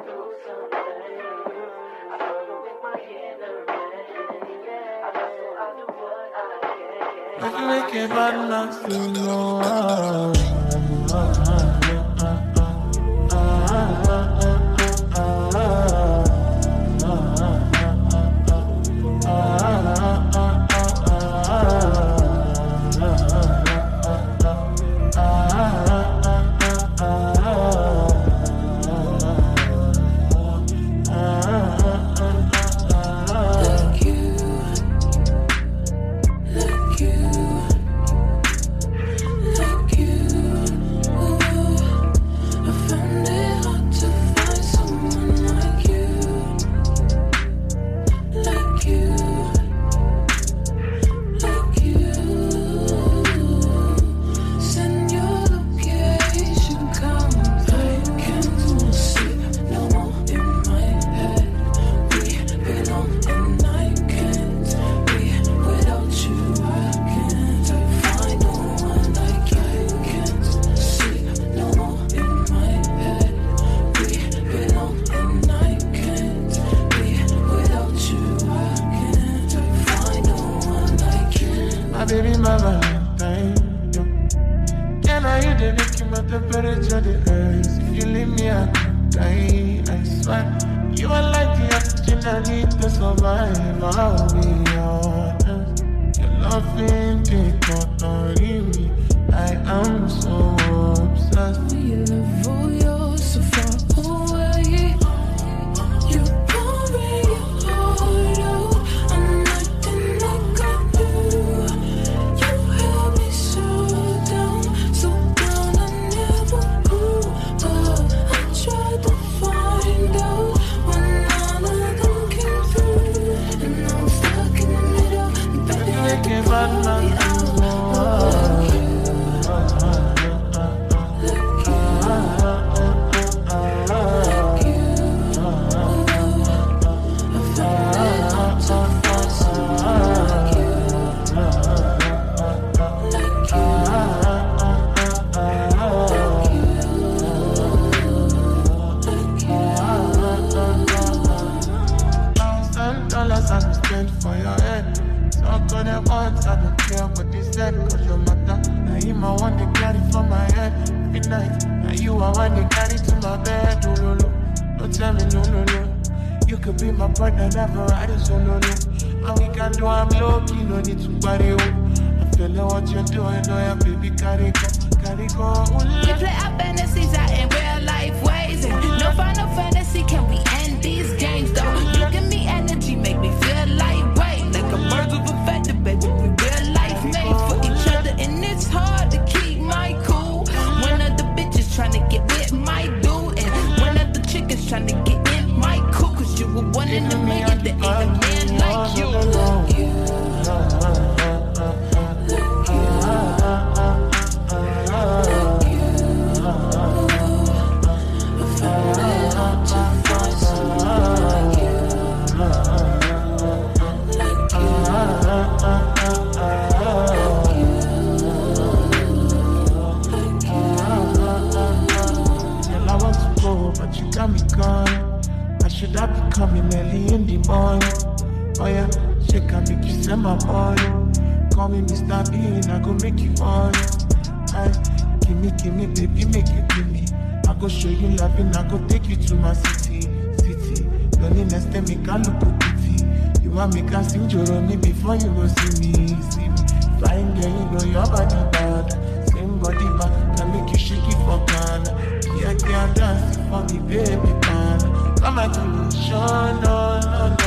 If you make it bad enough, you know baby, my Valentine. Can I hear the making my temperature the rise? If you leave me, I could die. I swear, you are like the oxygen I need to survive. I'll be honest. Your loving take on me. I am so obsessed. Your level, you're so far away. You pour me your heart out. I'm nothing like I do. You held me so down I never grew up. I tried to find out when none of them came through, and now I'm stuck in the middle. Baby, I can't find my out. $1,000 I spend for your head. Talk on them odds, I don't care what they said, cause your matter. Now you my one they carry for my head every night. Now you are one they carry to my bed. Oh, no, no. Don't tell me no, no, no. You could be my partner, never ride it solo, no. And we can do I'm low key, no need to party. Oh. I'm feeling what you're doing, oh yeah, baby, carry go, carry go. We play our fantasies out in real life ways. No final fantasy, can we end these games though? Look at me, energy make me feel lightweight, like a birds of a feather, baby. We real life made for each other, and it's hard to keep my cool. One of the bitches trying to get with my dude, and one of the chickens trying to get in my cool. Cause you were one in a million, there ain't a man like you. But you got me gone. I should have been coming early in the morning. Oh yeah, she can make you send my money. Call me Mr. Bean, I go make you on. Give me, baby, make you give me. I go show you loving, I go take you to my city. Loneliness, they make I look pretty. You want me to sing Joromi before you go see me. Fine girl, you know your body bad. Same body bad, can make you shake it for Ghana. Yeah, dance for me, baby, man. Come and do the show, no.